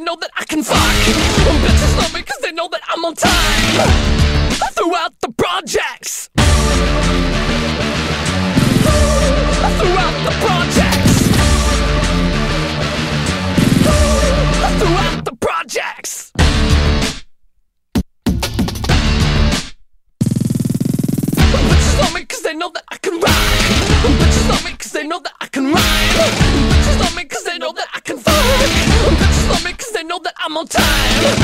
know that I can fuck. Bitches love me cause they know that I'm on time. Throughout the projects. Throughout the projects. Throughout the projects. Bitches love me cause they know that I can rhyme. Bitches love me cause they know that I can rhyme. Bitches love me cause they know that I can fuck. Bitches love me cause they know that I'm on time.